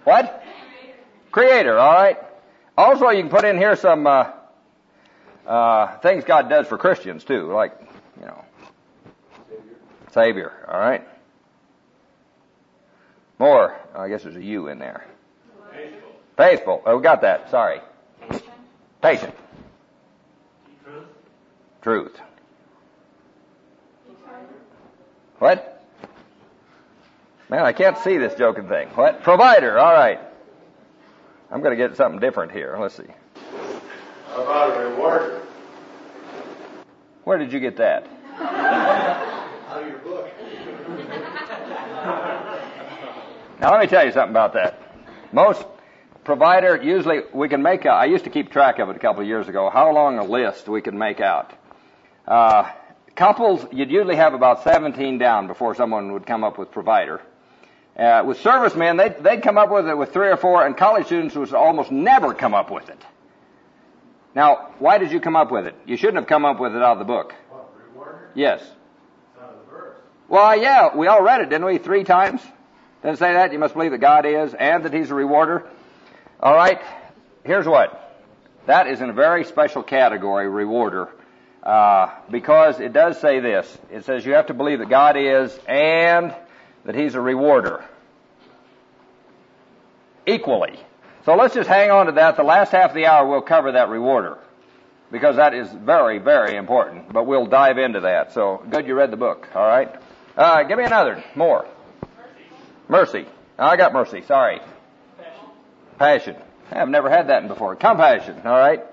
What? Creator, all right. Also, you can put in here some things God does for Christians, too, like, Savior, all right. More. I guess there's a U in there. Faithful. Oh, we got that. Sorry. Patient. Truth. What? Man, I can't see this joking thing. What? Provider. All right. I'm going to get something different here. Let's see. How about a rewarder? Where did you get that? Out of your book. Now, let me tell you something about that. Most provider, usually we can make out, I used to keep track of it a couple of years ago, how long a list we could make out. Couples, you'd usually have about 17 down before someone would come up with provider. With servicemen, they'd come up with it with 3 or 4, and college students would almost never come up with it. Now, why did you come up with it? You shouldn't have come up with it out of the book. What, rewarder? Yes. It's out of the verse. Well, yeah, we all read it, didn't we? 3 times? Didn't it say that? You must believe that God is, and that He's a rewarder. All right, here's what. That is in a very special category, rewarder, because it does say this. It says you have to believe that God is and that He's a rewarder. Equally. So let's just hang on to that. The last half of the hour we'll cover that rewarder, because that is very, very important. But we'll dive into that. So good you read the book, all right? Give me another. More. Mercy. I got mercy. Sorry. Passion. I've never had that before. Compassion. All right.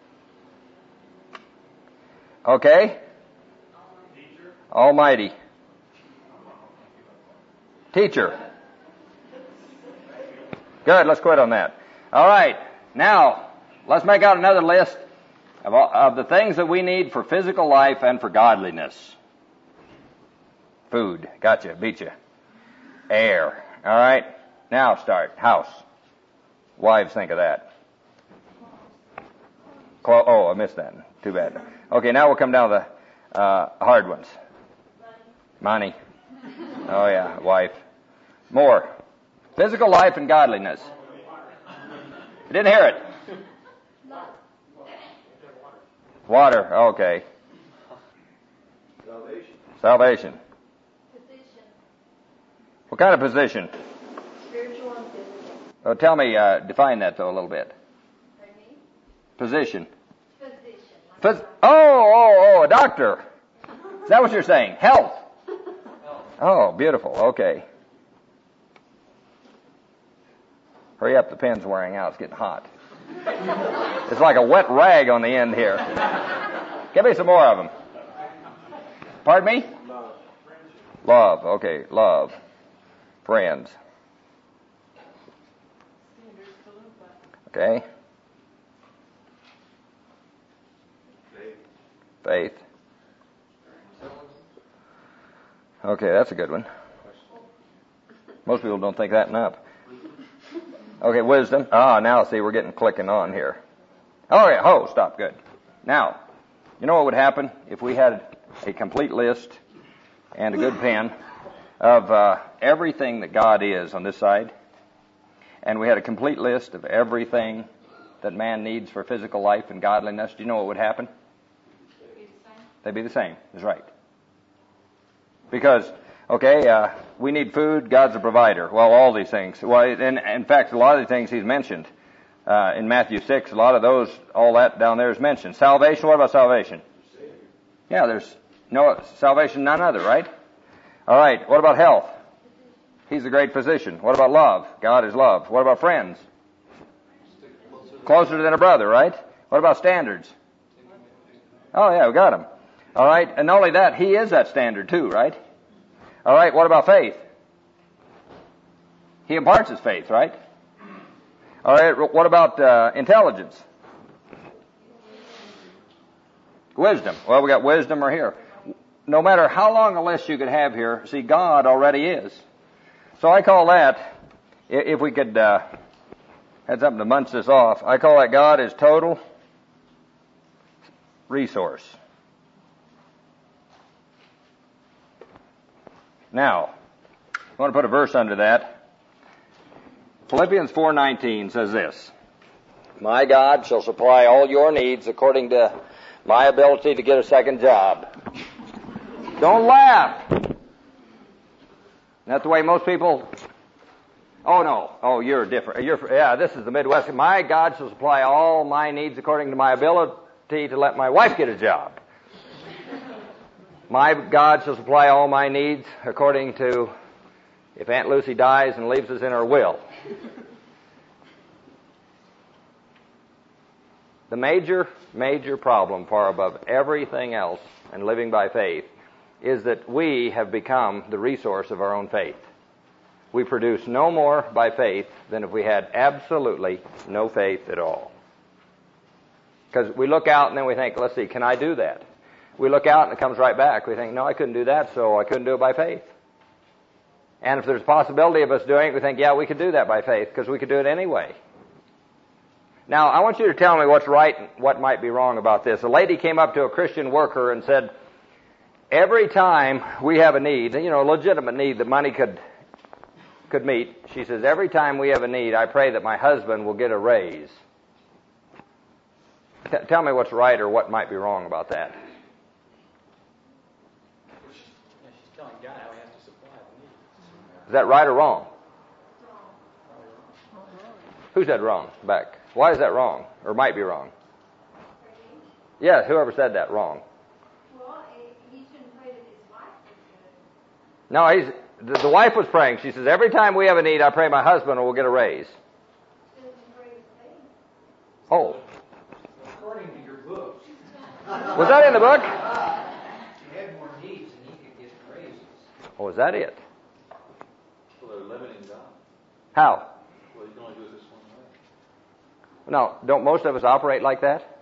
Okay. Almighty. Teacher. Good. Let's quit on that. All right. Now, let's make out another list of the things that we need for physical life and for godliness. Food. Gotcha. Beat you. Air. All right. Now start. House. Wives think of that. Oh, I missed that. Too bad. Okay, now we'll come down to the hard ones. Money. Oh, yeah. Wife. More. Physical life and godliness. I didn't hear it. Water. Okay. Salvation. Position. What kind of position? Spiritual and physical. Oh, tell me, define that though a little bit. Pardon me? Position. Physician. A doctor. Is that what you're saying? Health. Oh, beautiful. Okay. Hurry up, the pen's wearing out. It's getting hot. It's like a wet rag on the end here. Give me some more of them. Pardon me? Love. Okay, love. Friends. Okay. Faith. Okay, that's a good one. Most people don't think that enough. Okay, wisdom. Now see, we're getting clicking on here. Oh yeah, stop, good. Now, you know what would happen if we had a complete list and a good pen of everything that God is on this side, and we had a complete list of everything that man needs for physical life and godliness? Do you know what would happen? They'd be the same. That's right. Because, we need food, God's a provider. Well, all these things. Well, in fact, a lot of the things He's mentioned in Matthew 6, a lot of those, all that down there is mentioned. Salvation, what about salvation? Yeah, there's no salvation, none other, right? All right, what about health? He's a great physician. What about love? God is love. What about friends? Closer than a brother, right? What about standards? Oh, yeah, we got them. All right, and not only that, He is that standard too, right? All right, what about faith? He imparts His faith, right? All right, what about intelligence? Wisdom. Well, we got wisdom right here. No matter how long a list you could have here, see, God already is. So I call that, if we could had something to munch this off, I call that God is total resource. Now, I want to put a verse under that. Philippians 4:19 says this, "My God shall supply all your needs according to my ability to get a second job." Don't laugh. Isn't that the way most people... Oh, no. Oh, you're different. Yeah, this is the Midwest. My God shall supply all my needs according to my ability to let my wife get a job. My God shall supply all my needs according to if Aunt Lucy dies and leaves us in her will. The major problem, far above everything else in living by faith, is that we have become the resource of our own faith. We produce no more by faith than if we had absolutely no faith at all. Because we look out and then we think, let's see, can I do that? We look out and it comes right back. We think, no, I couldn't do that, so I couldn't do it by faith. And if there's a possibility of us doing it, we think, yeah, we could do that by faith because we could do it anyway. Now, I want you to tell me what's right and what might be wrong about this. A lady came up to a Christian worker and said, every time we have a need, a legitimate need that money could meet, she says, every time we have a need, I pray that my husband will get a raise. Tell me what's right or what might be wrong about that. She's telling God how he has to supply the needs. Is that right or wrong? Who said wrong? Back. Why is that wrong? Or might be wrong? Yeah, whoever said that, wrong. Well, he shouldn't pray that his wife is good. No, the wife was praying. She says, every time we have a need, I pray my husband will get a raise. Shouldn't pray his faith. Oh. According to your book, Was that in the book? he had more needs and he could get raises. Oh, is that it? So they're limiting God. How? Well, you can only do it this one way. No, don't most of us operate like that?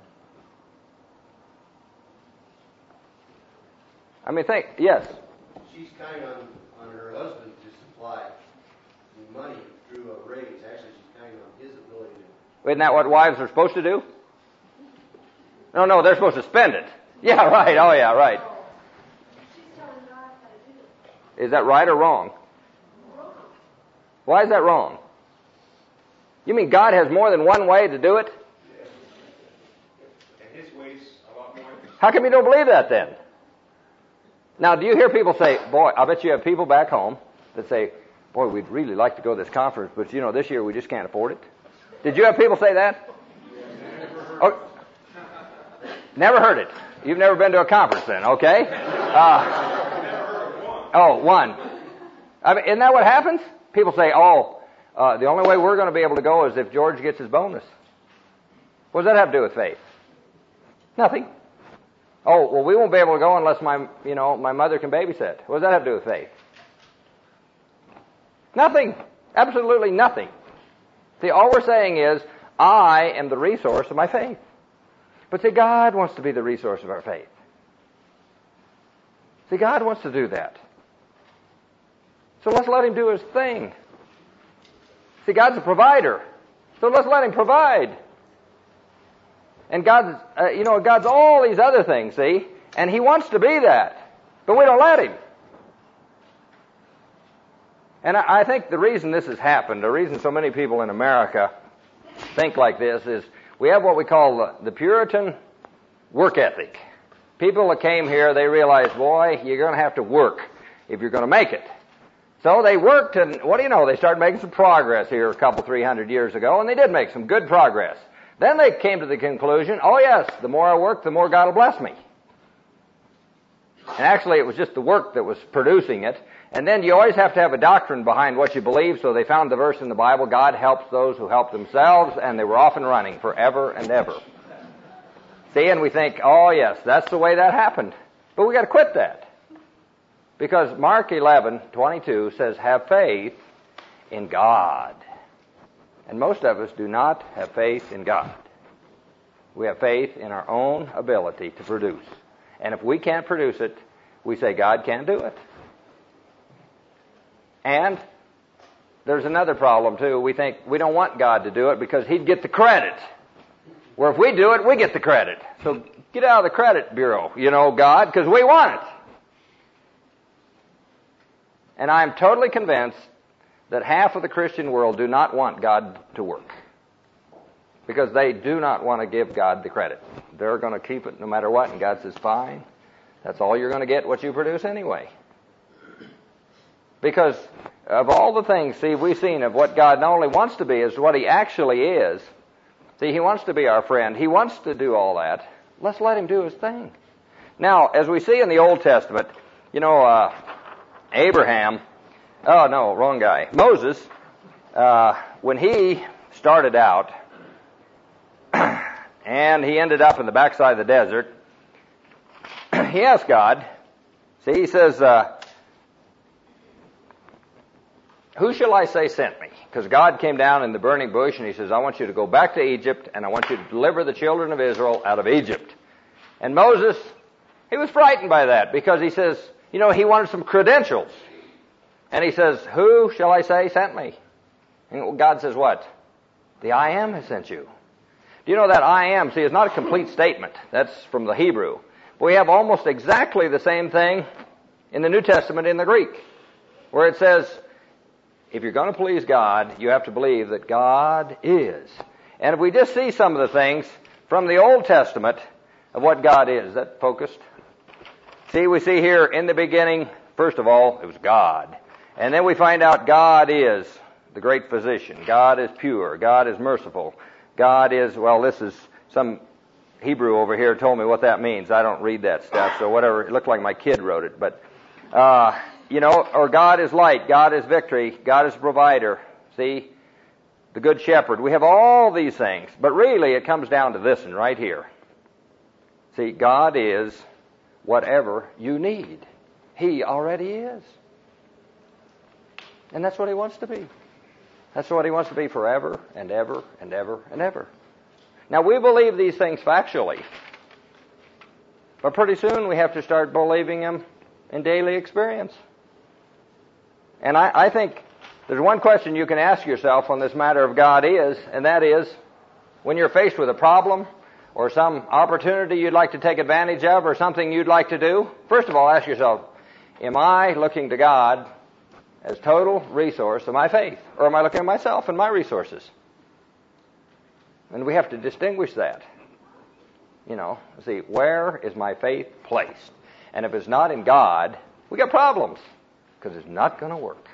I mean, think, yes. She's counting on her husband to supply the money through a raise. Actually, she's counting on his ability to... Isn't that what wives are supposed to do? No, they're supposed to spend it. Yeah, right. Oh, yeah, right. She's telling God how to do it. Is that right or wrong? Wrong. Why is that wrong? You mean God has more than one way to do it? And his ways a lot more. How come you don't believe that then? Now, do you hear people say, boy, I bet you have people back home that say, boy, we'd really like to go to this conference, but this year we just can't afford it. Did you have people say that? Oh, never heard it. You've never been to a conference then, okay? One. I mean, isn't that what happens? People say, the only way we're going to be able to go is if George gets his bonus. What does that have to do with faith? Nothing. Oh, well, we won't be able to go unless my mother can babysit. What does that have to do with faith? Nothing. Absolutely nothing. See, all we're saying is, I am the resource of my faith. But see, God wants to be the resource of our faith. See, God wants to do that. So let's let him do his thing. See, God's a provider. So let's let him provide. And God's all these other things, see? And he wants to be that. But we don't let him. And I think the reason this has happened, the reason so many people in America think like this is we have what we call the Puritan work ethic. People that came here, they realized, boy, you're going to have to work if you're going to make it. So they worked, and what do you know, they started making some progress here a couple, 300 years ago, and they did make some good progress. Then they came to the conclusion, oh yes, the more I work, the more God will bless me. And actually it was just the work that was producing it. And then you always have to have a doctrine behind what you believe, so they found the verse in the Bible, God helps those who help themselves, and they were off and running forever and ever. See, and we think, oh yes, that's the way that happened. But we got to quit that. Because Mark 11:22 says, have faith in God. And most of us do not have faith in God. We have faith in our own ability to produce. And if we can't produce it, we say God can't do it. And there's another problem too. We think we don't want God to do it because he'd get the credit. Where if we do it, we get the credit. So get out of the credit bureau, God, because we want it. And I'm totally convinced that half of the Christian world do not want God to work. Because they do not want to give God the credit. They're going to keep it no matter what, and God says, fine. That's all you're going to get, what you produce anyway. Because of all the things, see, we've seen of what God not only wants to be, is what He actually is. See, He wants to be our friend. He wants to do all that. Let's let Him do His thing. Now, as we see in the Old Testament, Abraham, oh no, wrong guy. Moses, when he started out, and he ended up in the backside of the desert, he asked God, see, he says, who shall I say sent me? Because God came down in the burning bush and He says, I want you to go back to Egypt and I want you to deliver the children of Israel out of Egypt. And Moses, he was frightened by that because he says, he wanted some credentials. And he says, who shall I say sent me? And God says what? The I am has sent you. Do you know that I am, see, is not a complete statement. That's from the Hebrew. But we have almost exactly the same thing in the New Testament in the Greek, where it says, if you're going to please God, you have to believe that God is. And if we just see some of the things from the Old Testament of what God is that focused? See, we see here in the beginning, first of all, it was God. And then we find out God is the great physician. God is pure. God is merciful. God is, well, this is some Hebrew over here told me what that means. I don't read that stuff, so whatever. It looked like my kid wrote it. But, or God is light. God is victory. God is provider. See, the good shepherd. We have all these things. But really, it comes down to this one right here. See, God is whatever you need. He already is. And that's what He wants to be. That's what He wants to be forever and ever and ever and ever. Now, we believe these things factually. But pretty soon we have to start believing them in daily experience. And I think there's one question you can ask yourself on this matter of God is, and that is, when you're faced with a problem or some opportunity you'd like to take advantage of or something you'd like to do, first of all, ask yourself, am I looking to God as total resource of my faith? Or am I looking at myself and my resources? And we have to distinguish that. See, where is my faith placed? And if it's not in God, we got problems, because it's not going to work.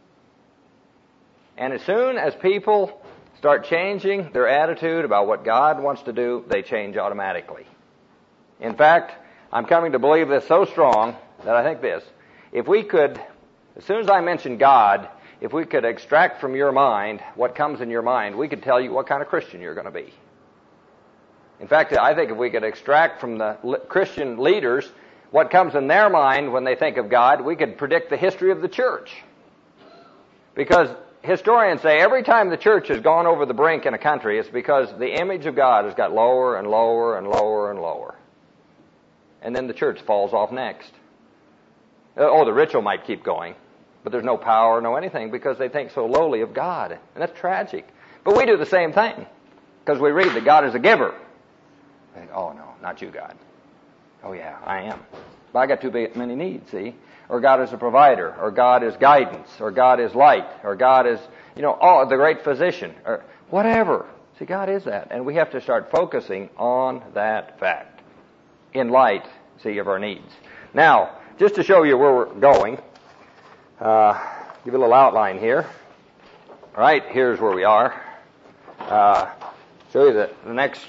And as soon as people start changing their attitude about what God wants to do, they change automatically. In fact, I'm coming to believe this so strong that I think this. If we could, as soon as I mention God, if we could extract from your mind what comes in your mind, we could tell you what kind of Christian you're going to be. In fact, I think if we could extract from the Christian leaders what comes in their mind when they think of God, we could predict the history of the church. Because historians say every time the church has gone over the brink in a country, it's because the image of God has got lower and lower and lower and lower. And then the church falls off next. Oh, the ritual might keep going, but there's no power, no anything, because they think so lowly of God. And that's tragic. But we do the same thing, because we read that God is a giver. We think, oh no, not you, God. Oh yeah, I am. But I got too many needs, see? Or God is a provider, or God is guidance, or God is light, or God is, the great physician, or whatever. See, God is that. And we have to start focusing on that fact in light, see, of our needs. Now, just to show you where we're going, give you a little outline here. All right, here's where we are. Show you the next.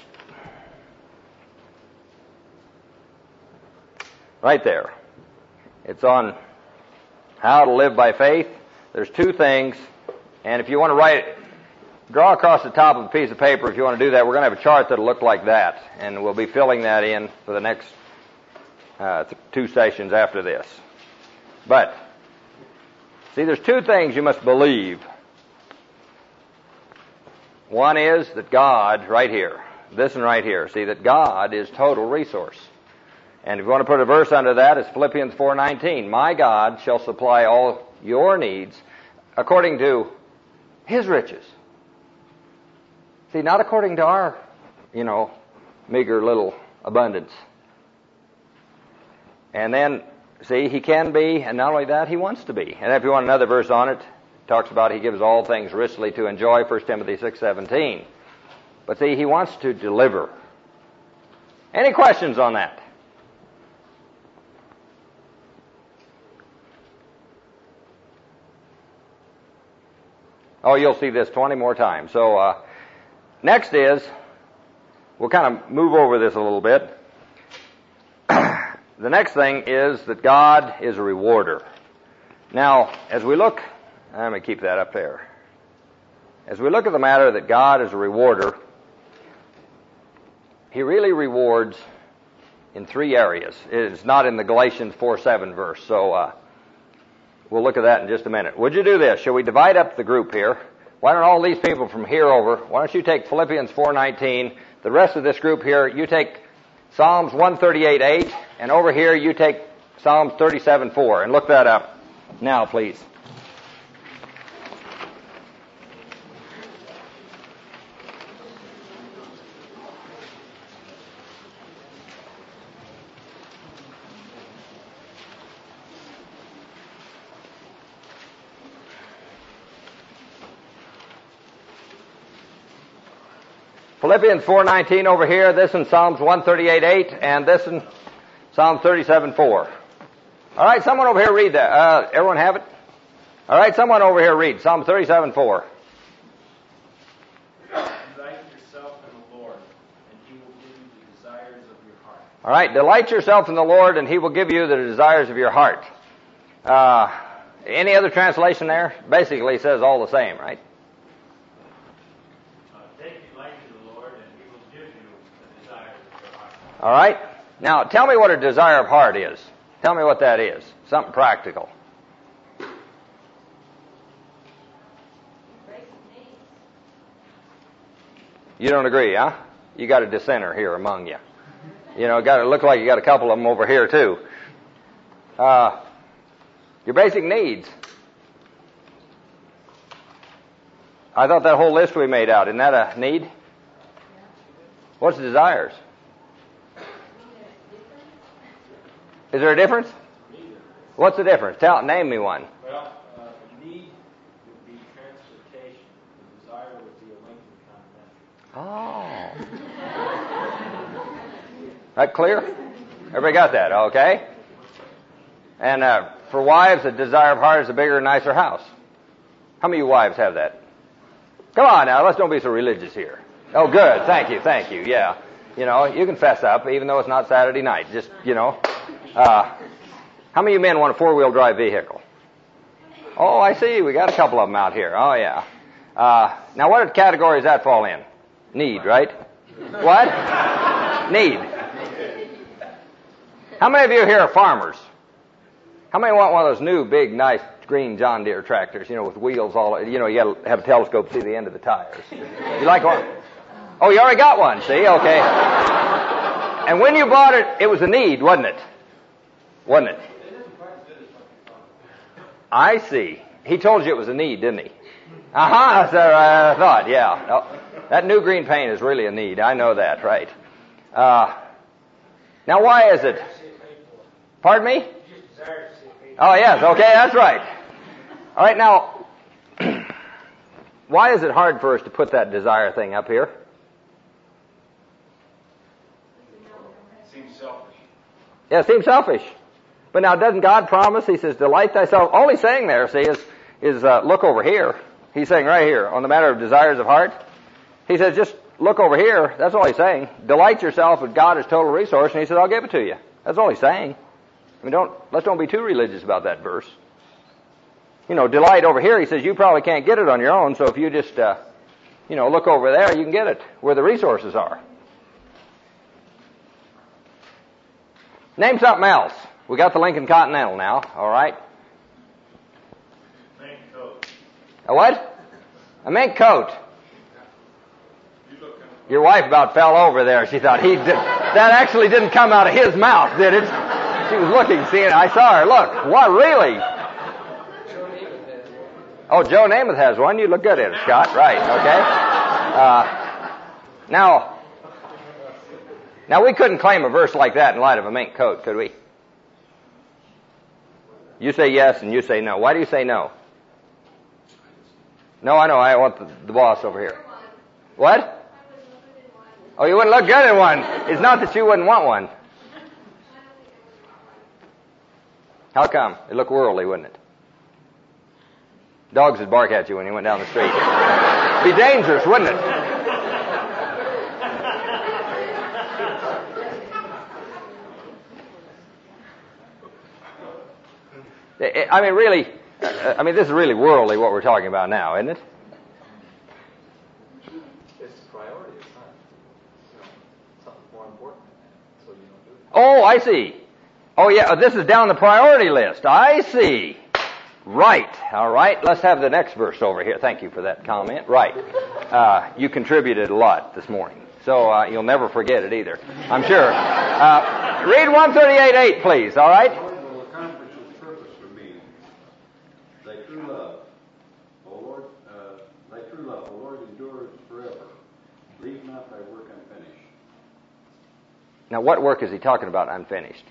Right there. It's on how to live by faith. There's two things, and if you want to draw across the top of a piece of paper if you want to do that. We're going to have a chart that'll look like that, and we'll be filling that in for the next two sessions after this. But, see, there's two things you must believe. One is that God, right here, this one right here, see, that God is total resource. And if you want to put a verse under that, it's Philippians 4:19. My God shall supply all your needs according to His riches. See, not according to our, meager little abundance. And then, see, He can be, and not only that, He wants to be. And if you want another verse on it, talks about he gives all things richly to enjoy, 1 Timothy 6:17. But see, he wants to deliver. Any questions on that? Oh, you'll see this 20 more times. So, next is, we'll kind of move over this a little bit. The next thing is that God is a rewarder. Now, as we look, let me keep that up there. As we look at the matter that God is a rewarder, he really rewards in three areas. It's not in the Galatians 4:7 verse, so we'll look at that in just a minute. Would you do this? Shall we divide up the group here? Why don't all these people from here over, why don't you take Philippians 4:19, the rest of this group here, you take Psalms 138:8, and over here you take Psalms 37:4, and look that up now, please. Philippians 4:19 over here, this in Psalms 138:8, and this in Psalms 37:4. All right, someone over here read that. Everyone have it? All right, someone over here read Psalm 37:4. Delight yourself in the Lord, and He will give you the desires of your heart. All right, delight yourself in the Lord, and He will give you the desires of your heart. Any other translation there? Basically says all the same, right? Take delight in the Lord, and He will give you the desires of your heart. All right. Now, tell me what a desire of heart is. Tell me what that is. Something practical. You don't agree, huh? You got a dissenter here among you. You know, got to look like you got a couple of them over here too. Your basic needs. I thought that whole list we made out, isn't that a need? What's the desires? Is there a difference? What's the difference? Name me one. Well, the need would be transportation. The desire would be a Lincoln Continental. Oh. That clear? Everybody got that? Okay. And for wives, the desire of heart is a bigger, nicer house. How many of you wives have that? Come on now, let's don't be so religious here. Oh, good. Thank you. Yeah. You know, you can fess up, even though it's not Saturday night. Just, you know. How many of you men want a four-wheel drive vehicle? Oh, I see. We got a couple of them out here. Oh, yeah. Now, what category does that fall in? Need, right? What? Need. How many of you here are farmers? How many want one of those new, big, nice, green John Deere tractors, you know, with wheels all, you know, you got to have a telescope to see the end of the tires. You like one? Oh, you already got one, see? Okay. And when you bought it, it was a need, wasn't it? Wasn't it? I see. He told you it was a need, didn't he? That's what I thought, yeah. No, that new green paint is really a need. I know that, right? Now, why is it? Pardon me? Oh, yes, okay, that's right. All right, now, why is it hard for us to put that desire thing up here? It seems selfish. Yeah, it seems selfish. But now, doesn't God promise? He says, delight thyself. All he's saying there, see, is look over here. He's saying right here, on the matter of desires of heart. He says, just look over here. That's all he's saying. Delight yourself with God as total resource, and he says, I'll give it to you. That's all he's saying. I mean, let's don't be too religious about that verse. You know, delight over here, he says, you probably can't get it on your own, so if you just, look over there, you can get it where the resources are. Name something else. We got the Lincoln Continental now, all right? Mink coat. A what? A mink coat. Your wife about fell over there. She thought that actually didn't come out of his mouth, did it? She was looking, seeing it. I saw her. Look, what, really? Oh, Joe Namath has one. You look good at it, Scott. Right, okay. Now we couldn't claim a verse like that in light of a mink coat, could we? You say yes and you say no. Why do you say no? No, I know. I want the boss over here. One. What? I would look good in one. Oh, you wouldn't look good in one. It's not that you wouldn't want one. I don't think I would want one. How come? It'd look worldly, wouldn't it? Dogs would bark at you when you went down the street. Be dangerous, wouldn't it? I mean, really, this is really worldly what we're talking about now, isn't it? It's a priority. It's not, something more important than that. So you don't do it. Oh, I see. Oh, yeah, this is down the priority list. I see. Right. All right. Let's have the next verse over here. Thank you for that comment. Right. You contributed a lot this morning, so you'll never forget it either, I'm sure. Read 138:8, please. All right. The Lord will accomplish His purpose for me. Thy true love, O Lord, O Lord, endures forever. Leave not thy work unfinished. Now, what work is he talking about unfinished?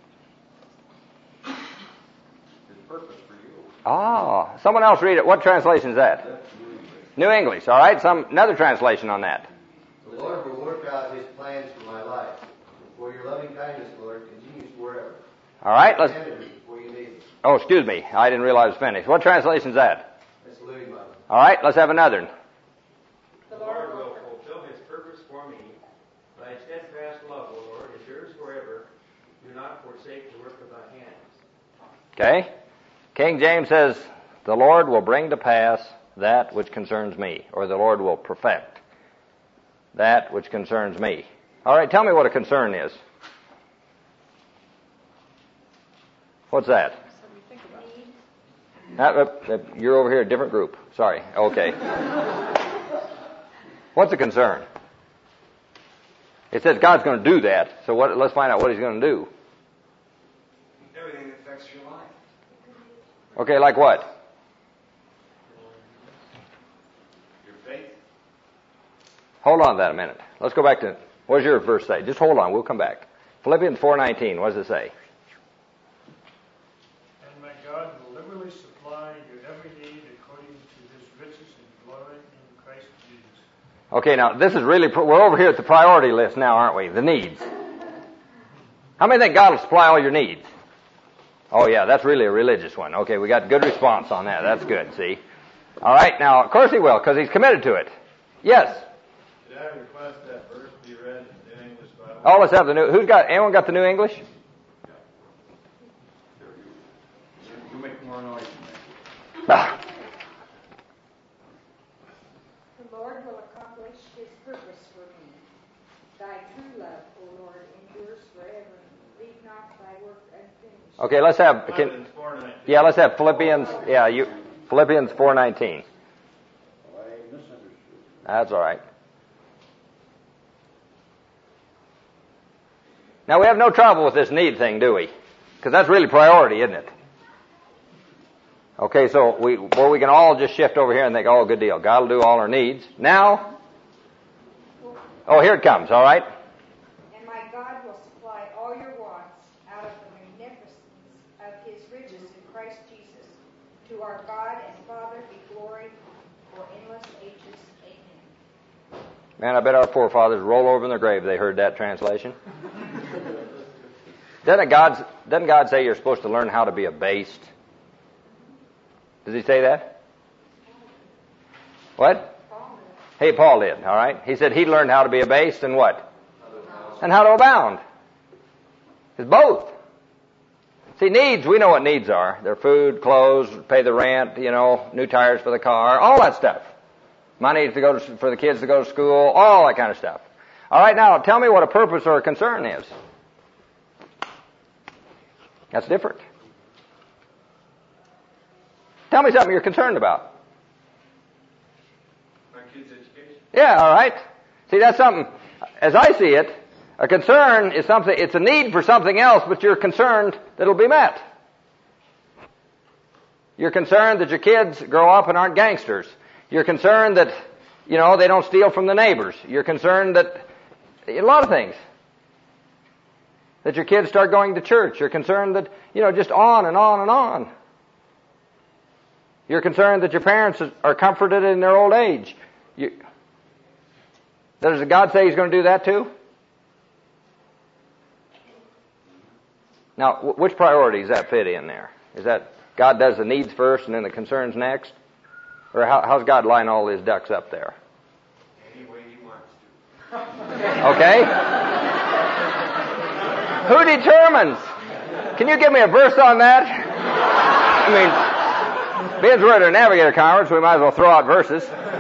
His purpose for you. Ah, someone else read it. What translation is that? That's New English. New English. All right. Another translation on that. The Lord will work out His plans for my life. For your loving kindness, Lord, continues forever. All right. Let's. Before you need it. Oh, excuse me. I didn't realize it was finished. What translation is that? That's the Living Bible. All right. Let's have another one. The Lord will fulfill His purpose for me. Thy steadfast love, O Lord, endures forever. Do not forsake the work of thy hands. Okay. King James says, the Lord will bring to pass that which concerns me, or the Lord will perfect that which concerns me. All right, tell me what a concern is. What's that? You're over here, a different group. Sorry. Okay. What's a concern? It says God's going to do that, so let's find out what He's going to do. Everything that affects your life. Okay, like what? Your faith. Hold on that a minute. Let's go back to, what does your verse say? Just hold on, we'll come back. Philippians 4:19, what does it say? And my God will liberally supply your every need according to His riches and glory in Christ Jesus. Okay, now this is really, we're over here at the priority list now, aren't we? The needs. How many think God will supply all your needs? Oh yeah, that's really a religious one. Okay, we got good response on that. That's good, see? All right, now, of course He will, because He's committed to it. Yes? Did I request that verse be read in the English Bible? Oh, let's have the new, anyone got the New English? You make more noise than Ah. The Lord will accomplish His purpose for me. Thy true love, O Lord, endures forever. Leave not thy work unfinished. Okay, let's have, Philippians 4:19. yeah, let's have Philippians, Philippians 4:19. Oh, I misunderstood. That's all right. Now, we have no trouble with this need thing, do we? Because that's really priority, isn't it? Okay, so we can all just shift over here and think, oh, good deal. God will do all our needs. Now, oh, here it comes, all right? And my God will supply all your wants out of the munificence of His riches in Christ Jesus. To our God and Father be glory for endless ages. Amen. Man, I bet our forefathers roll over in their grave if they heard that translation. Doesn't God say you're supposed to learn how to be abased? Does He say that? What? Hey, Paul did, all right? He said he learned how to be abased and what? And how to abound. It's both. See, needs, we know what needs are. They're food, clothes, pay the rent, new tires for the car, all that stuff. Money for the kids to go to school, all that kind of stuff. All right, now tell me what a purpose or a concern is. That's different. Tell me something you're concerned about. My kids' education. Yeah, all right. See, that's something, as I see it, a concern is something, it's a need for something else, but you're concerned that it'll be met. You're concerned that your kids grow up and aren't gangsters. You're concerned that, they don't steal from the neighbors. You're concerned that, a lot of things. That your kids start going to church. You're concerned that, just on and on and on. You're concerned that your parents are comforted in their old age. Does God say He's going to do that too? Now, which priority does that fit in there? Is that God does the needs first and then the concerns next? Or how's God line all His ducks up there? Any way He wants to. Okay? Who determines? Can you give me a verse on that? I mean, being we're at a Navigator conference, we might as well throw out verses.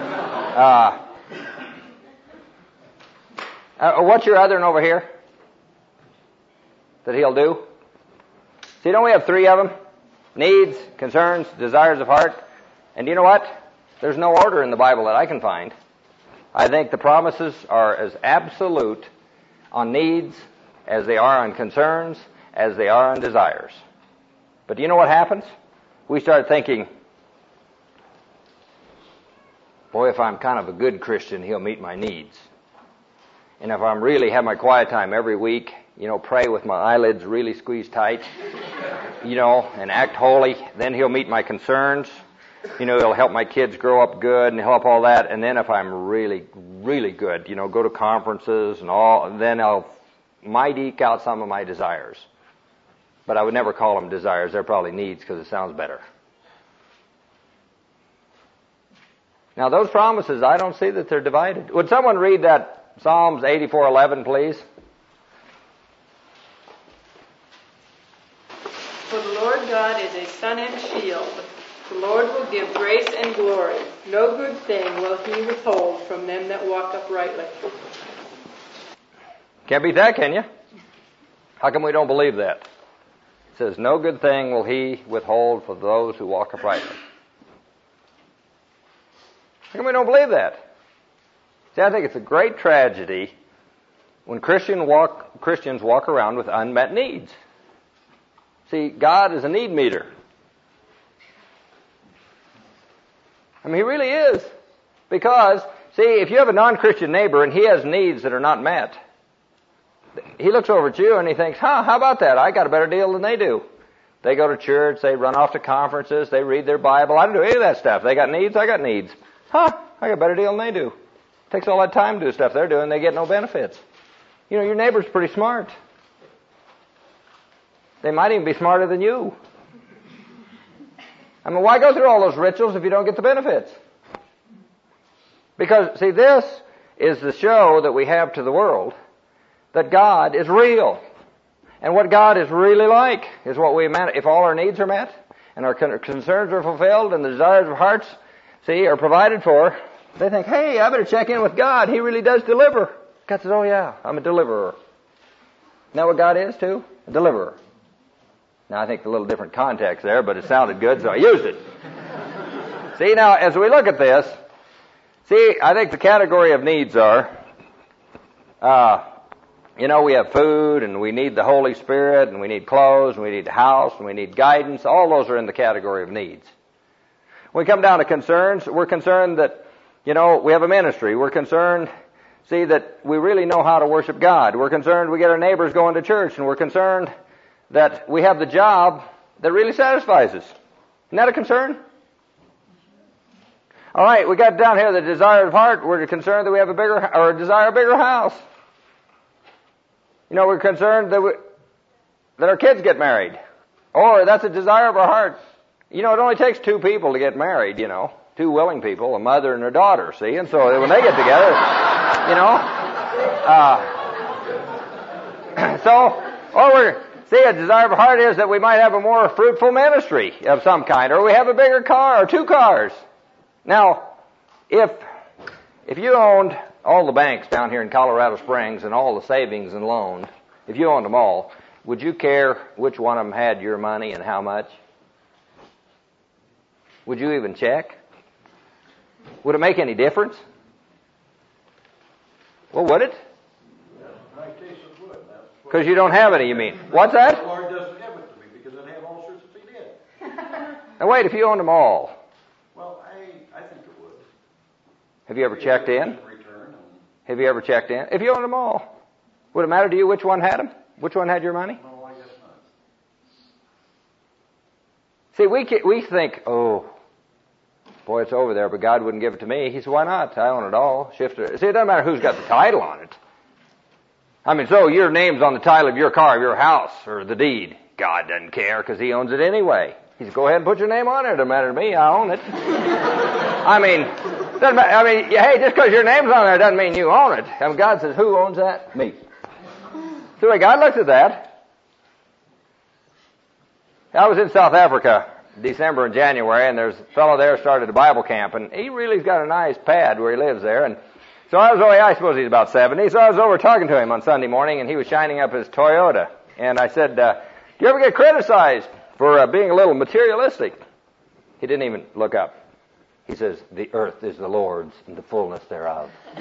What's your other one over here that He'll do? See, don't we have 3 of them? Needs, concerns, desires of heart. And you know what? There's no order in the Bible that I can find. I think the promises are as absolute on needs as they are on concerns, as they are on desires. But do you know what happens? We start thinking, boy, if I'm kind of a good Christian, He'll meet my needs. And if I'm really have my quiet time every week, pray with my eyelids really squeezed tight, and act holy, then He'll meet my concerns. He'll help my kids grow up good and help all that. And then if I'm really, really good, go to conferences and all, then might eke out some of my desires. But I would never call them desires. They're probably needs because it sounds better. Now those promises, I don't see that they're divided. Would someone read that Psalms 84:11, please? For the Lord God is a sun and shield. The Lord will give grace and glory. No good thing will He withhold from them that walk uprightly. Can't beat that, can you? How come we don't believe that? It says, no good thing will He withhold for those who walk uprightly. How come we don't believe that? See, I think it's a great tragedy when Christians walk around with unmet needs. See, God is a need meter. I mean, He really is. Because, see, if you have a non-Christian neighbor and he has needs that are not met, he looks over at you and he thinks, how about that? I got a better deal than they do. They go to church, they run off to conferences, they read their Bible. I don't do any of that stuff. They got needs, I got needs. I got a better deal than they do. It takes all that time to do stuff they're doing, they get no benefits. Your neighbor's pretty smart. They might even be smarter than you. I mean, why go through all those rituals if you don't get the benefits? Because, see, this is the show that we have to the world that God is real. And what God is really like is what we meant. If all our needs are met and our concerns are fulfilled and the desires of hearts, are provided for, they think, hey, I better check in with God. He really does deliver. God says, oh yeah, I'm a deliverer. Isn't that what God is too? A deliverer. Now I think a little different context there, but it sounded good, so I used it. See, now as we look at this, I think the category of needs are, we have food and we need the Holy Spirit and we need clothes and we need a house and we need guidance. All those are in the category of needs. When we come down to concerns, we're concerned that, we have a ministry. We're concerned, that we really know how to worship God. We're concerned we get our neighbors going to church, and we're concerned that we have the job that really satisfies us. Isn't that a concern? All right, we got down here the desire of heart. We're concerned that we have desire a bigger house. We're concerned that our kids get married. Or that's a desire of our heart. It only takes 2 people to get married, 2 willing people, a mother and her daughter, see? And so when they get together, a desire of our heart is that we might have a more fruitful ministry of some kind, or we have a bigger car, or 2 cars. Now, if you owned all the banks down here in Colorado Springs and all the savings and loans, if you owned them all, would you care which one of them had your money and how much? Would you even check? Would it make any difference? Well, would it? My case it would. Because you don't have any, you mean. What's that? The Lord doesn't give it to me because I'd have all sorts if He did. Now wait, if you owned them all. Well, I think it would. Have you ever checked in? Have you ever checked in? If you owned them all, would it matter to you which one had them? Which one had your money? No, I guess not. See, we think, boy, it's over there, but God wouldn't give it to me. He said, why not? I own it all. Shift it. See, it doesn't matter who's got the title on it. I mean, so your name's on the title of your car, of your house, or the deed. God doesn't care because He owns it anyway. He said, go ahead and put your name on it. It doesn't matter to me. I own it. I mean, hey, just because your name's on there doesn't mean you own it. I mean, God says, who owns that? Me. So the way God looks at that. I was in South Africa December and January, and there's a fellow there started a Bible camp, and he really's got a nice pad where he lives there, and so I suppose he's about 70, so I was over talking to him on Sunday morning, and he was shining up his Toyota. And I said, do you ever get criticized for being a little materialistic? He didn't even look up. He says, the earth is the Lord's and the fullness thereof. I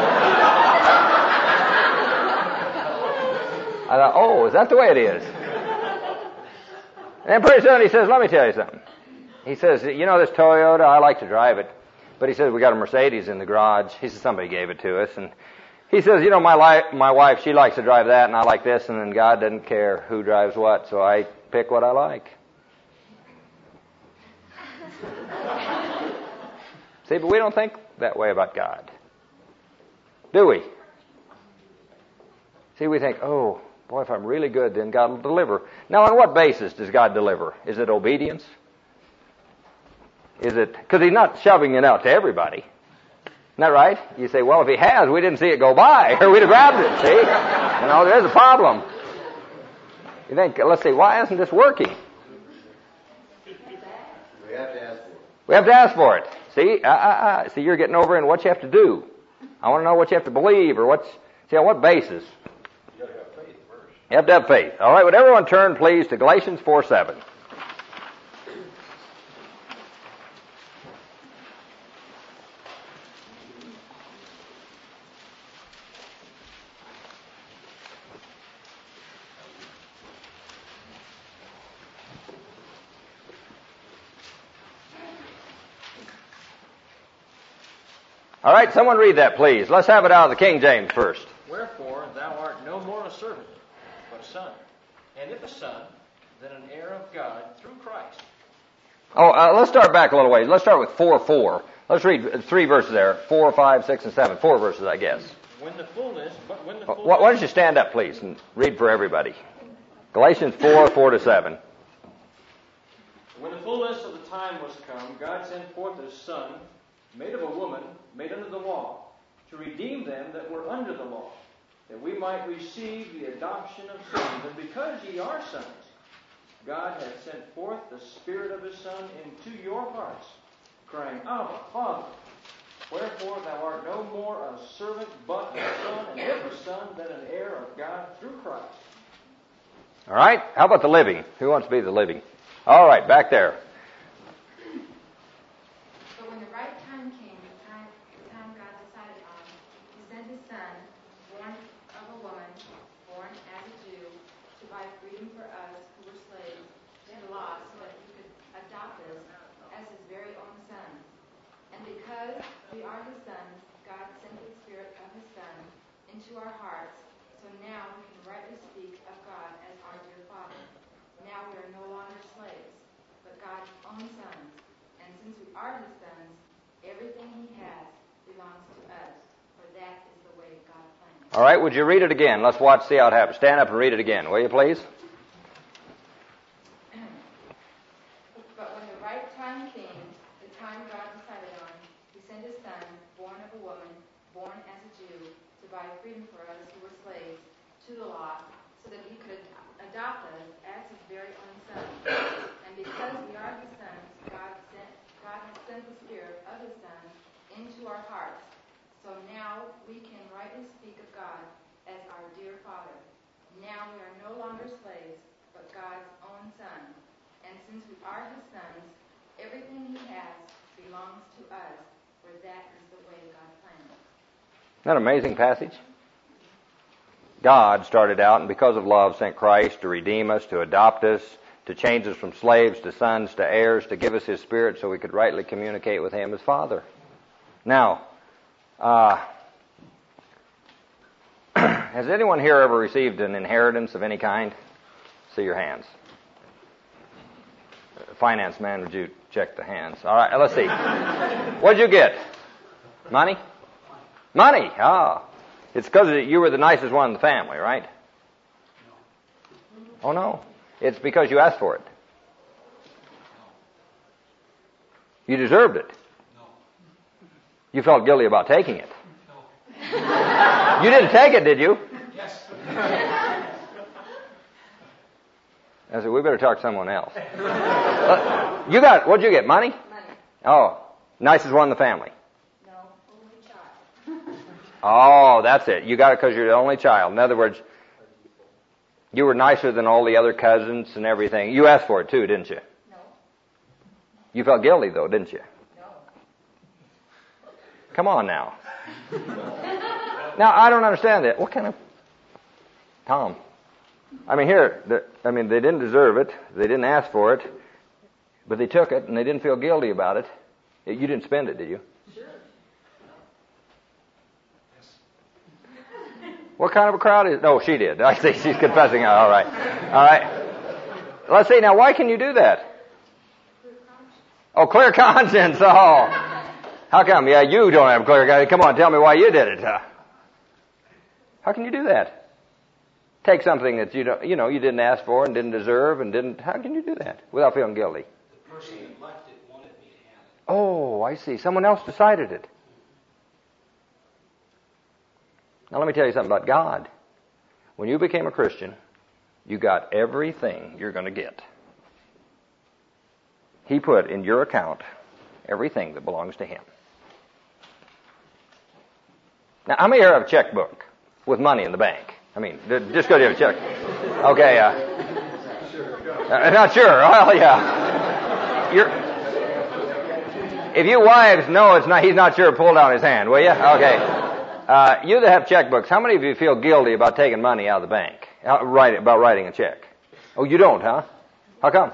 thought, oh, is that the way it is? And then pretty soon he says, let me tell you something. He says, you know this Toyota, I like to drive it. But he says, we got a Mercedes in the garage. He says, somebody gave it to us. And he says, you know, my wife, she likes to drive that, and I like this, and then God doesn't care who drives what, so I pick what I like. See, but we don't think that way about God. Do we? See, we think, oh, boy, if I'm really good, then God will deliver. Now, on what basis does God deliver? Is it obedience? Is it, because He's not shoving it out to everybody. Isn't that right? You say, well, if He has, we didn't see it go by, or we'd have grabbed it, see? You know, there's a problem. You think, let's see, why isn't this working? We have to ask for it. We have to ask for it. See, see, you're getting over in what you have to do. I want to know what you have to believe, or see, on what basis? You got to have faith first. You have to have faith. All right, would everyone turn, please, to Galatians 4:7. All right, someone read that, please. Let's have it out of the King James first. Wherefore thou art no more a servant, but a son. And if a son, then an heir of God through Christ. Oh, let's start back a little ways. Let's start with 4:4. Let's read 3 verses there. 4, 5, 6, and 7. 4 verses, I guess. When the fullness. Why don't you stand up, please, and read for everybody. Galatians 4, 4-7. When the fullness of the time was come, God sent forth His Son, made of a woman, made under the law, to redeem them that were under the law, that we might receive the adoption of sons. And because ye are sons, God hath sent forth the Spirit of His Son into your hearts, crying, Abba, Father. Wherefore thou art no more a servant, but a son, and if a son, then an heir of God through Christ. All right, how about the living? Who wants to be the living? All right, back there. But when the right time came, the time God decided on, He sent His Son, born of a woman, born as a Jew, to buy freedom for us who were slaves to the law, so that He could adopt us as His very own sons. And because we are His sons, God sent the Spirit of His Son into our hearts, so now we can rightly speak of God as our dear Father. Now we are no longer slaves, but God's own sons. And since we are His sons, everything He has belongs to us, for that is the way God planned. All right, would you read it again? Let's see how it happens. Stand up and read it again, will you, please? But when the right time came, the time God decided on, He sent His Son, born of a woman, born as a Jew, to buy freedom for us who were slaves to the law, so that He could adopt us as His very own sons. And because we are His sons, God has sent the Spirit of His Son into our hearts. So now we can rightly speak of God as our dear Father. Now we are no longer slaves, but God's own sons. And since we are His sons, everything He has belongs to us, for that is the way God planned. Isn't that an amazing passage? God started out, and because of love, sent Christ to redeem us, to adopt us, to change us from slaves to sons to heirs, to give us His Spirit so we could rightly communicate with Him as Father. Now, has anyone here ever received an inheritance of any kind? See your hands. Finance man, would you check the hands. All right, let's see. What'd you get? Money? Money. Ah. It's because you were the nicest one in the family, right? Oh, no. It's because you asked for it. You deserved it. You felt guilty about taking it. You didn't take it, did you? Yes. I said, we better talk to someone else. What'd you get, money? Money. Oh, nicest one in the family. No, only child. Oh, that's it. You got it because you're the only child. In other words, you were nicer than all the other cousins and everything. You asked for it too, didn't you? No. You felt guilty though, didn't you? No. Come on now. Now, I don't understand that. What kind of... Tom. I mean, they didn't deserve it. They didn't ask for it. But they took it and they didn't feel guilty about it. You didn't spend it, did you? Sure. What kind of a crowd is... No, she did. I see she's confessing. All right. All right. Let's see. Now, why can you do that? Oh, clear conscience. Oh. How come? Yeah, you don't have clear conscience. Come on, tell me why you did it. How can you do that? Take something that you didn't ask for and didn't deserve and didn't... How can you do that without feeling guilty? The person that left it wanted me to have it. Oh, I see. Someone else decided it. Now let me tell you something about God. When you became a Christian, you got everything you're going to get. He put in your account everything that belongs to Him. Now, how many here have a checkbook with money in the bank? I mean, just go to a check. Okay, not sure. Well, yeah. If you wives know it's not, he's not sure, pull down his hand, will you? Okay. You that have checkbooks, how many of you feel guilty about taking money out of the bank? About writing a check? Oh, you don't, huh? How come?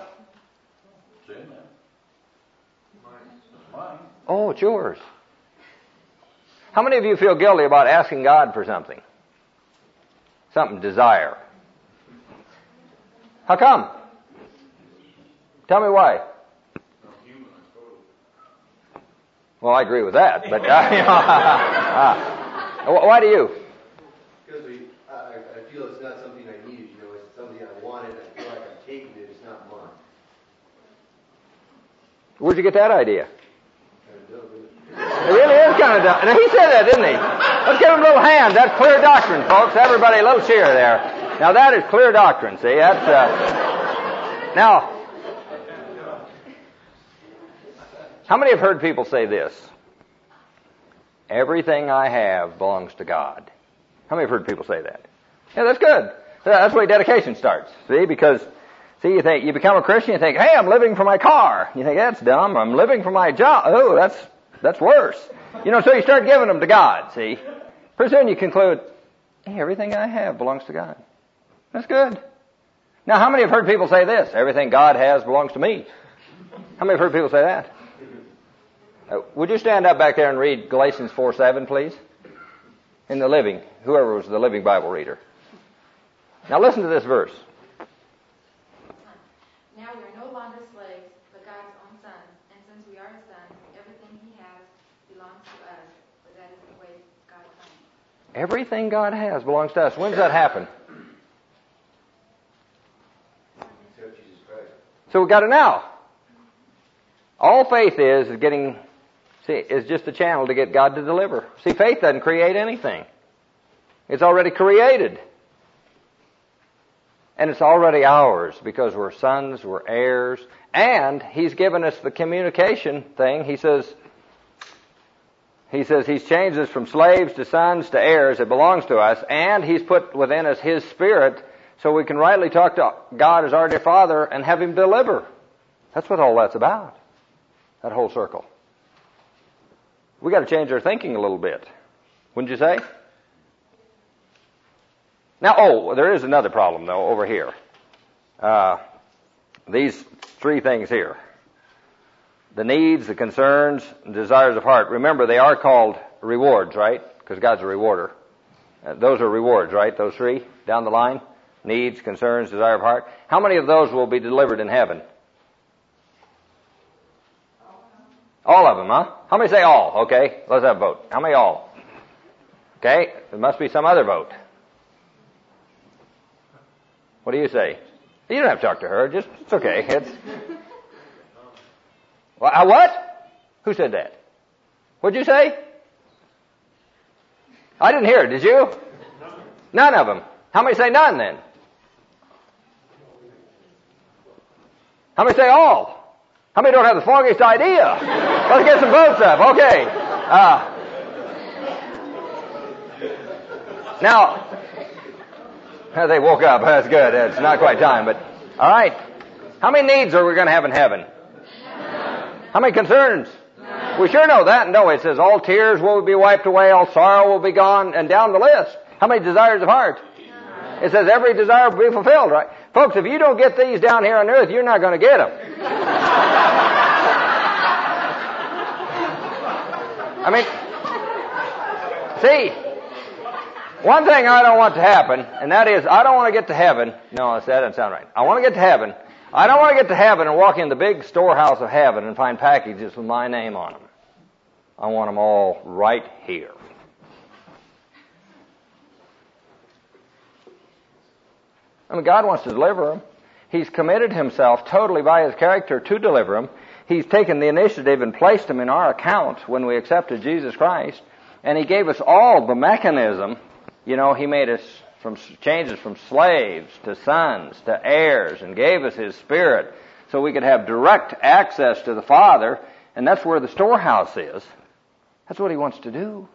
Oh, it's yours. How many of you feel guilty about asking God for something? Something, desire. How come? Tell me why. Well, I agree with that, but why do you? Because I feel it's not something I needed, it's something I wanted, I feel like I'm taking it, it's not mine. Where'd you get that idea? It really is kind of dumb. Now, he said that, didn't he? Let's give him a little hand. That's clear doctrine, folks. Everybody, a little cheer there. Now, that is clear doctrine, see? That's, Now, how many have heard people say this? Everything I have belongs to God. How many have heard people say that? Yeah, that's good. That's the way dedication starts, see? Because, you think, you become a Christian, you think, hey, I'm living for my car. You think, that's dumb. I'm living for my job. Oh, that's worse. So you start giving them to God, see? Pretty soon you conclude, hey, everything I have belongs to God. That's good. Now, how many have heard people say this? Everything God has belongs to me. How many have heard people say that? Would you stand up back there and read Galatians 4:7, please? In the Living, whoever was the Living Bible reader. Now listen to this verse. Now we are no longer slaves, but God's own sons. And since we are His sons, everything He has belongs to us. But that is the way God planned. Everything God has belongs to us. When does that happen? So we got it now. All faith is just a channel to get God to deliver. See, faith doesn't create anything. It's already created. And it's already ours because we're sons, we're heirs, and He's given us the communication thing. He says He's changed us from slaves to sons to heirs. It belongs to us, and He's put within us His Spirit so we can rightly talk to God as our dear Father and have Him deliver. That's what all that's about. That whole circle. We got to change our thinking a little bit. Wouldn't you say? Now, there is another problem, though, over here. These three things here. The needs, the concerns, and desires of heart. Remember, they are called rewards, right? Because God's a rewarder. Those are rewards, right? Those three down the line. Needs, concerns, desire of heart. How many of those will be delivered in heaven? All of them, huh? How many say all? Okay, let's have a vote. How many all? Okay, there must be some other vote. What do you say? You don't have to talk to her. It's okay. It's what? Who said that? What'd you say? I didn't hear it. Did you? None of them. How many say none then? How many say all? How many don't have the foggiest idea? Let's get some votes up. Okay. Now, they woke up. That's good. It's not quite time, but all right. How many needs are we going to have in heaven? How many concerns? We sure know that. No, it says all tears will be wiped away, all sorrow will be gone, and down the list. How many desires of heart? It says every desire will be fulfilled, right? Folks, if you don't get these down here on earth, you're not going to get them. I mean, see, one thing I don't want to happen, and that is I don't want to get to heaven. No, that doesn't sound right. I want to get to heaven. I don't want to get to heaven and walk in the big storehouse of heaven and find packages with my name on them. I want them all right here. I mean, God wants to deliver them. He's committed himself totally by his character to deliver them. He's taken the initiative and placed them in our account when we accepted Jesus Christ. And he gave us all the mechanism. You know, he made us changes from slaves to sons to heirs and gave us his Spirit so we could have direct access to the Father. And that's where the storehouse is. That's what he wants to do.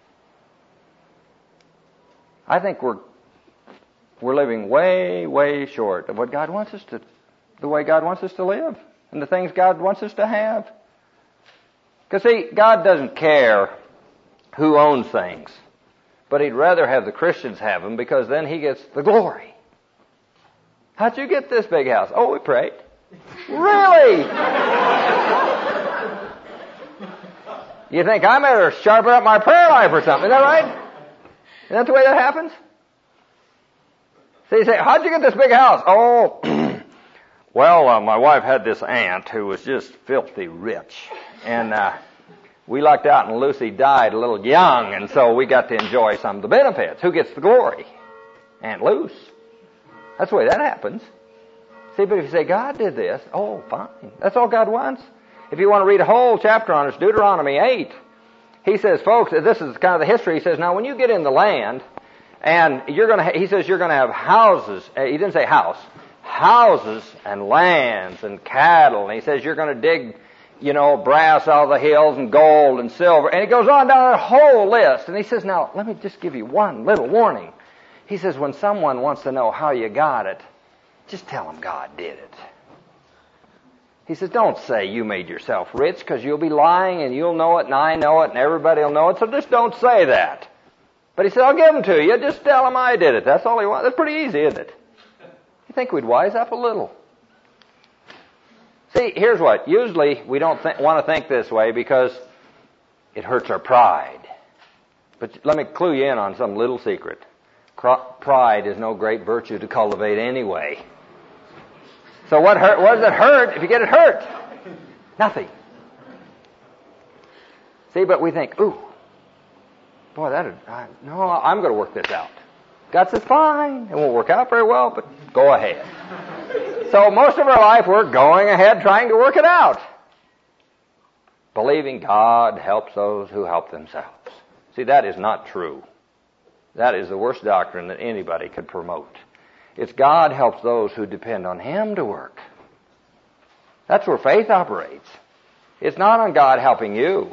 I think we're living way, way short of what God wants us to, the way God wants us to live and the things God wants us to have. Because see, God doesn't care who owns things, but he'd rather have the Christians have them because then he gets the glory. How'd you get this big house? Oh, we prayed. Really? You think I better sharpen up my prayer life or something? Is that right? Is that the way that happens? So you say, how'd you get this big house? Oh, well, my wife had this aunt who was just filthy rich. And we lucked out and Lucy died a little young, and so we got to enjoy some of the benefits. Who gets the glory? Aunt Luce. That's the way that happens. See, but if you say, God did this, oh, fine. That's all God wants. If you want to read a whole chapter on it, Deuteronomy 8. He says, folks, this is kind of the history. He says, now when you get in the land, and he says you're going to have houses. He didn't say house. Houses and lands and cattle. And he says you're going to dig, brass out of the hills and gold and silver. And he goes on down a whole list. And he says, now, let me just give you one little warning. He says, when someone wants to know how you got it, just tell them God did it. He says, don't say you made yourself rich, because you'll be lying and you'll know it and I know it and everybody will know it. So just don't say that. But he said, I'll give them to you. Just tell them I did it. That's all he wants. That's pretty easy, isn't it? You think we'd wise up a little? See, here's what. Usually we don't want to think this way because it hurts our pride. But let me clue you in on some little secret. Pride is no great virtue to cultivate anyway. So what does it hurt if you get it hurt? Nothing. See, but we think, ooh, boy, no, I'm going to work this out. God says, fine. It won't work out very well, but go ahead. So most of our life, we're going ahead trying to work it out. Believing God helps those who help themselves. See, that is not true. That is the worst doctrine that anybody could promote. It's God helps those who depend on him to work. That's where faith operates. It's not on God helping you.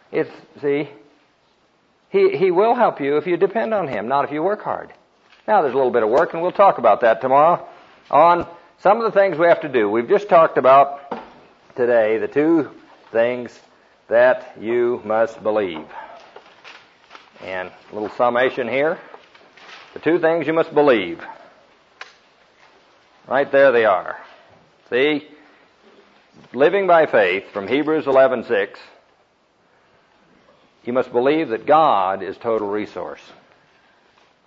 He will help you if you depend on him, not if you work hard. Now there's a little bit of work, and we'll talk about that tomorrow on some of the things we have to do. We've just talked about today the two things that you must believe. And a little summation here. The two things you must believe. Right there they are. See? Living by faith from Hebrews 11:6. You must believe that God is total resource.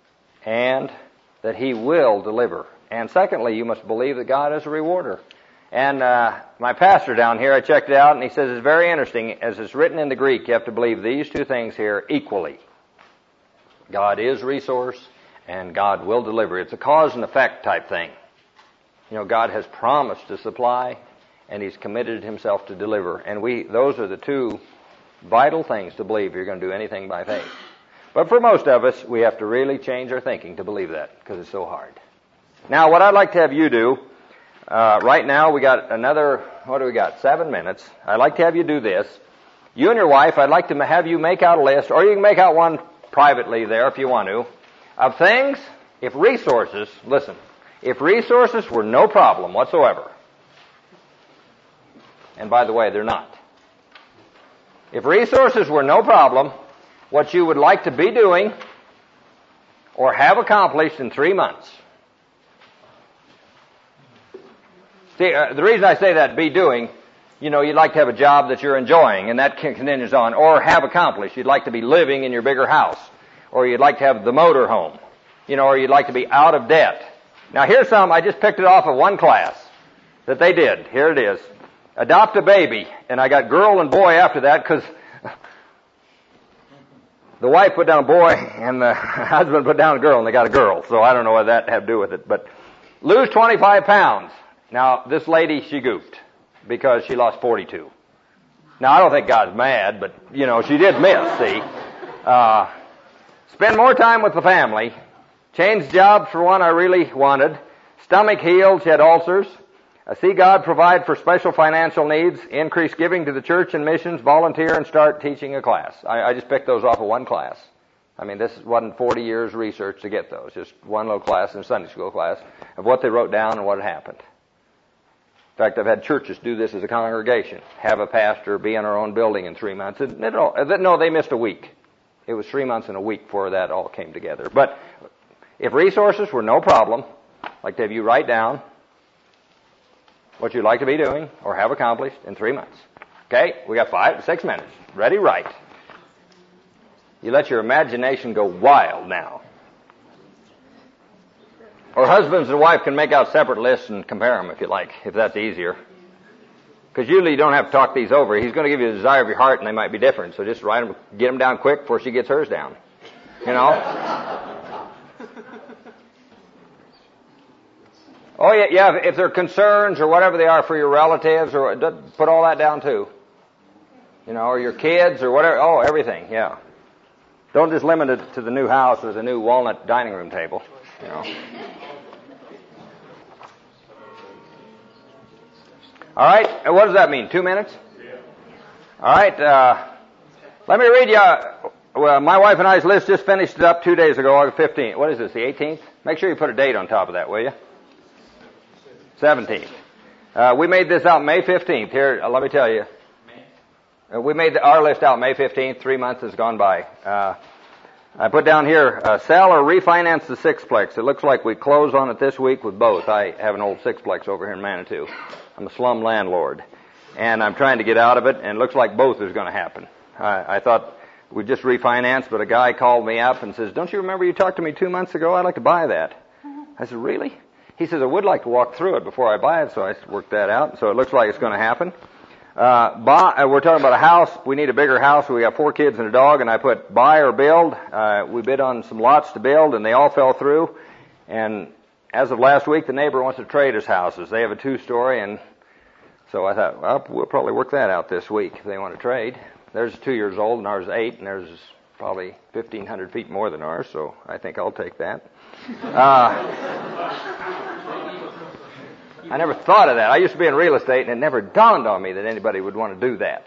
And that he will deliver. And secondly, you must believe that God is a rewarder. And my pastor down here, I checked it out, and he says it's very interesting. As it's written in the Greek, you have to believe these two things here equally. God is resource, and God will deliver. It's a cause and effect type thing. You know, God has promised to supply, and He's committed Himself to deliver. And those are the two vital things to believe if you're going to do anything by faith. But for most of us, we have to really change our thinking to believe that, because it's so hard. Now, what I'd like to have you do, right now we got another, 7 minutes. I'd like to have you do this. You and your wife, I'd like to have you make out a list, or you can make out one privately there if you want to, of things, if resources were no problem whatsoever. And by the way, they're not. If resources were no problem, what you would like to be doing or have accomplished in 3 months. See, the reason I say that, be doing, you know, you'd like to have a job that you're enjoying, and that continues on. Or have accomplished. You'd like to be living in your bigger house. Or you'd like to have the motor home. You know, or you'd like to be out of debt. Now here's some, I just picked it off of one class that they did. Here it is. Adopt a baby. And I got girl and boy after that because the wife put down a boy and the husband put down a girl and they got a girl. So I don't know what that had to do with it. But lose 25 pounds. Now this lady, she goofed because she lost 42. Now I don't think God's mad, but you know, she did miss, see. Spend more time with the family. Change jobs for one I really wanted. Stomach healed, she had ulcers. See God provide for special financial needs. Increase giving to the church and missions. Volunteer and start teaching a class. I just picked those off of one class. I mean, this wasn't 40 years research to get those. Just one little class in a Sunday school class of what they wrote down and what had happened. In fact, I've had churches do this as a congregation. Have a pastor be in our own building in 3 months. No, they missed a week. It was 3 months and a week before that all came together. But if resources were no problem, I'd like to have you write down what you'd like to be doing or have accomplished in 3 months. Okay? We got 6 minutes. Ready, write. You let your imagination go wild now. Or husbands and wife can make out separate lists and compare them if you like, if that's easier. Because usually you don't have to talk these over. He's going to give you the desire of your heart and they might be different. So just write them, get them down quick before she gets hers down. You know? Oh yeah, if there are concerns or whatever they are for your relatives, or put all that down too. You know, or your kids or whatever. Oh, everything, yeah. Don't just limit it to the new house or the new walnut dining room table. You know. All right, and what does that mean? 2 minutes? All right, let me read you. Well, my wife and I's list just finished it up 2 days ago, August 15th. What is this, the 18th? Make sure you put a date on top of that, will you? 17th. We made this out May 15th. Here, let me tell you. We made our list out May 15th. 3 months has gone by. I put down here, sell or refinance the sixplex. It looks like we close on it this week with both. I have an old sixplex over here in Manitou. I'm a slum landlord. And I'm trying to get out of it, and it looks like both is going to happen. I thought we'd just refinance, but a guy called me up and says, don't you remember you talked to me 2 months ago? I'd like to buy that. I said, really? He says, I would like to walk through it before I buy it, so I worked that out. So it looks like it's going to happen. We're talking about a house. We need a bigger house. We got 4 kids and a dog, and I put buy or build. We bid on some lots to build, and they all fell through. And as of last week, the neighbor wants to trade his houses. They have a 2-story, and so I thought, well, we'll probably work that out this week if they want to trade. Theirs is 2 years old, and ours is 8, and theirs is probably 1,500 feet more than ours, so I think I'll take that. I never thought of that. I used to be in real estate, and it never dawned on me that anybody would want to do that.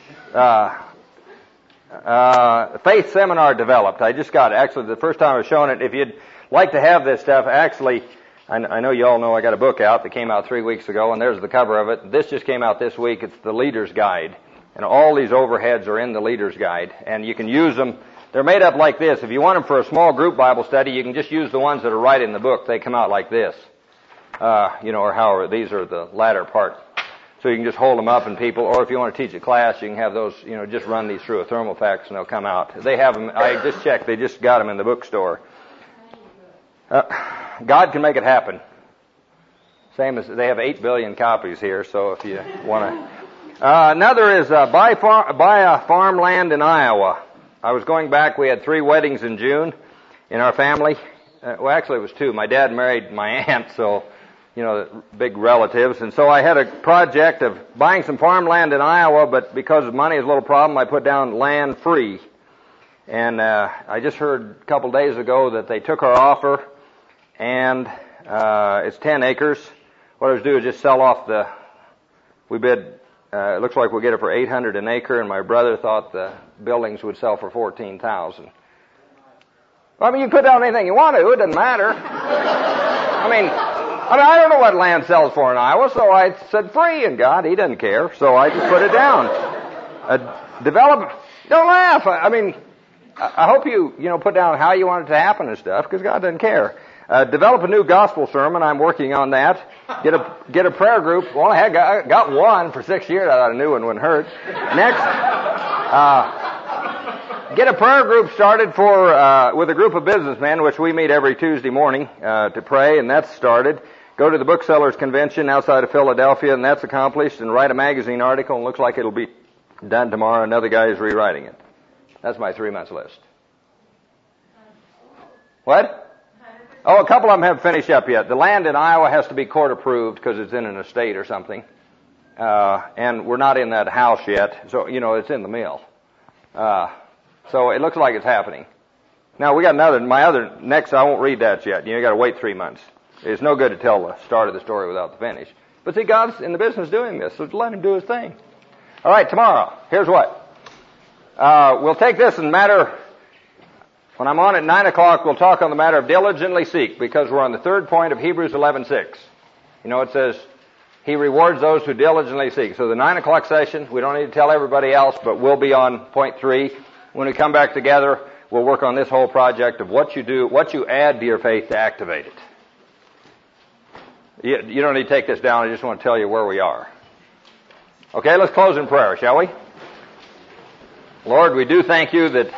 Faith seminar developed. I just got, actually, the first time I was showing it, if you'd like to have this stuff, actually, I know you all know I got a book out that came out 3 weeks ago, and there's the cover of it. This just came out this week. It's the Leader's Guide. And all these overheads are in the Leader's Guide. And you can use them. They're made up like this. If you want them for a small group Bible study, you can just use the ones that are right in the book. They come out like this. Or however, these are the latter part. So you can just hold them up and people, or if you want to teach a class, you can have those, just run these through a thermofax and they'll come out. They have them, I just checked, they just got them in the bookstore. God can make it happen. Same as they have 8 billion copies here, so if you want to. Another is buy farmland in Iowa. I was going back. We had 3 weddings in June in our family. Well, actually, it was 2. My dad married my aunt, so big relatives, and so I had a project of buying some farmland in Iowa. But because money is a little problem, I put down land free. And I just heard a couple days ago that they took our offer, and it's 10 acres. What I was doing is just sell off we bid, it looks like we'll get it for $800 an acre, and my brother thought the buildings would sell for $14,000. Well, I mean, you can put down anything you want to, it doesn't matter. I mean, I don't know what land sells for in Iowa, so I said free, and God, He doesn't care, so I just put it down. Don't laugh. I mean, I hope you put down how you want it to happen and stuff, because God doesn't care. Develop a new gospel sermon. I'm working on that. Get a prayer group. Well, I got one for 6 years. I thought a new one wouldn't hurt. Next, get a prayer group started with a group of businessmen, which we meet every Tuesday morning to pray, and that's started. Go to the Booksellers Convention outside of Philadelphia, and that's accomplished. And write a magazine article, and looks like it'll be done tomorrow. Another guy is rewriting it. That's my 3-month list. What? Oh, a couple of them haven't finished up yet. The land in Iowa has to be court approved because it's in an estate or something. And we're not in that house yet, so, it's in the mill. So it looks like it's happening. Now, we got next, I won't read that yet. You got to wait 3 months. It's no good to tell the start of the story without the finish. But see, God's in the business doing this, so let Him do His thing. All right, tomorrow, here's what. We'll take this and when I'm on at 9 o'clock, we'll talk on the matter of diligently seek, because we're on the 3rd point of Hebrews 11:6. It says, He rewards those who diligently seek. So the 9 o'clock session, we don't need to tell everybody else, but we'll be on point 3. When we come back together, we'll work on this whole project of what you add to your faith to activate it. You don't need to take this down. I just want to tell you where we are. Okay, let's close in prayer, shall we? Lord, we do thank You that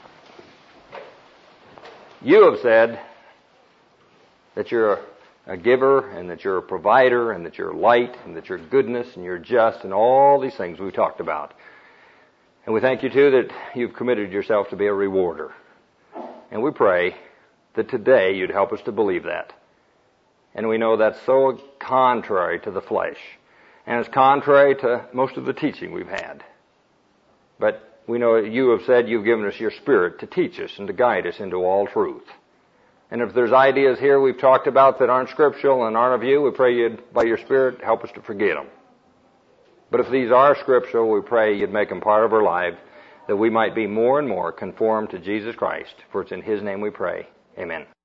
You have said that You're a giver, and that You're a provider, and that You're light, and that You're goodness, and You're just, and all these things we've talked about. And we thank You, too, that You've committed Yourself to be a rewarder. And we pray that today You'd help us to believe that. And we know that's so contrary to the flesh. And it's contrary to most of the teaching we've had. But we know You have said You've given us Your Spirit to teach us and to guide us into all truth. And if there's ideas here we've talked about that aren't scriptural and aren't of You, we pray You'd, by Your Spirit, help us to forget them. But if these are scriptural, we pray You'd make them part of our life, that we might be more and more conformed to Jesus Christ. For it's in His name we pray. Amen.